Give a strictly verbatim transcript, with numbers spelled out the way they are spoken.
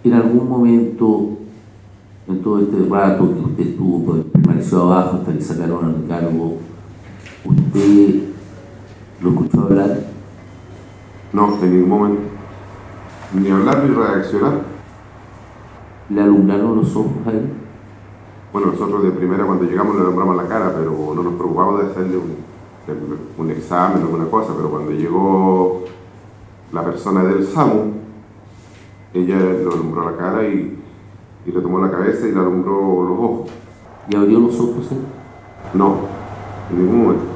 En algún momento, en todo este rato que usted estuvo, pues, permaneció abajo hasta que sacaron al cargo, ¿usted lo escuchó hablar? No, en ningún momento. Ni hablar ni reaccionar. ¿Le alumbraron los ojos a él? Bueno, nosotros de primera cuando llegamos le alumbramos la cara, pero no nos preocupamos de hacerle un, un examen o alguna cosa, pero cuando llegó la persona del SAMU, ella le alumbró la cara y, y le tomó la cabeza y le alumbró los ojos. ¿Y abrió los ojos él? No, en ningún momento.